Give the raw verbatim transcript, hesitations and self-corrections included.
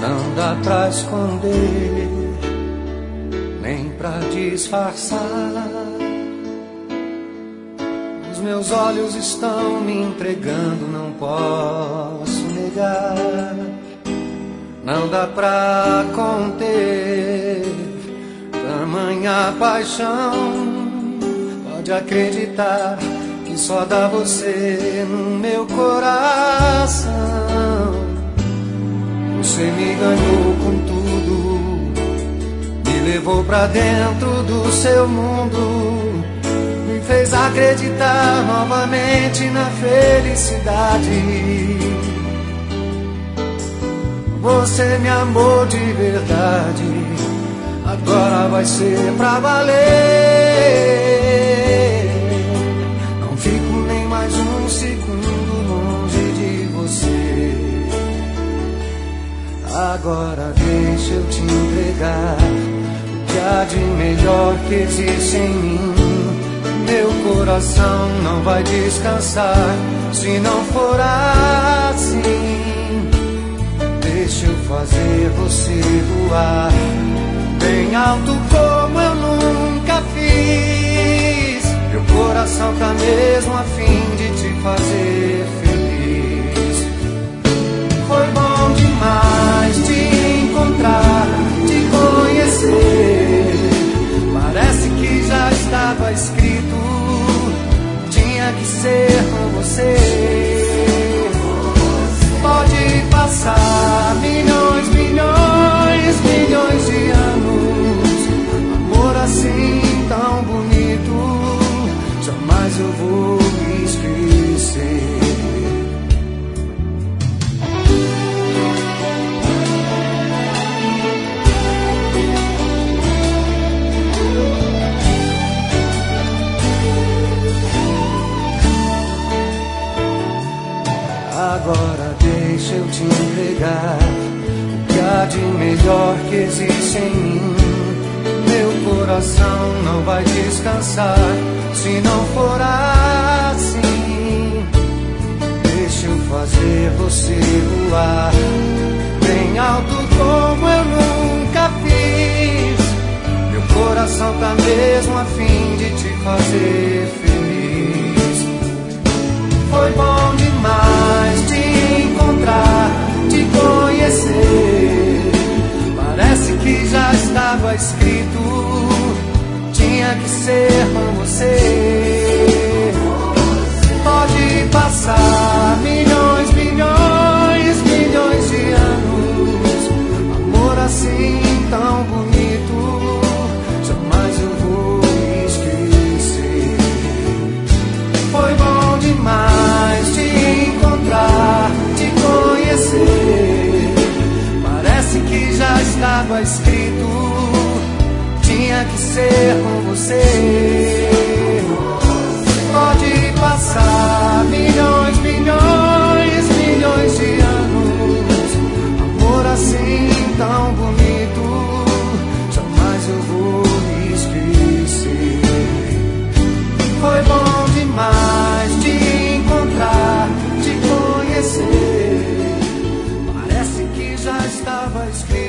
Não dá pra esconder, nem pra disfarçar. Os meus olhos estão me entregando, não posso negar. Não dá pra conter tamanha paixão. Pode acreditar que só dá você no meu coração. Você me ganhou com tudo, me levou pra dentro do seu mundo, me fez acreditar novamente na felicidade. Você me amou de verdade, agora vai ser pra valer. Não fico nem mais um segundo longe de você. Agora deixa eu te entregar o que há de melhor que existe em mim. Meu coração não vai descansar se não for assim. Deixa eu fazer você voar bem alto como eu nunca fiz. Meu coração tá mesmo a fim de te fazer feliz. Foi bom demais te encontrar, te conhecer. Parece que já estava escrito, tinha que ser com você. Pode passar milhões, milhões, milhões de anos, amor assim tão bonito, jamais eu vou me esquecer. Agora deixa eu te entregar o que há de melhor que existe em mim. Meu coração não vai descansar se não for assim. Deixa eu fazer você voar bem alto como eu nunca fiz. Meu coração tá mesmo a fim de te fazer feliz. Foi bom demais te encontrar, te conhecer. Parece que já estava escrito, tinha que ser com você. Pode passar milhões, milhões, milhões de anos, amor assim tão bonito, jamais eu vou me esquecer. Foi bom demais te encontrar, te conhecer. Parece que já estava escrito, tinha que ser com você. Pode passar milhões, milhões, milhões de anos, amor assim tão bonito, jamais eu vou me esquecer. Foi bom demais te encontrar, te conhecer. Parece que já estava escrito.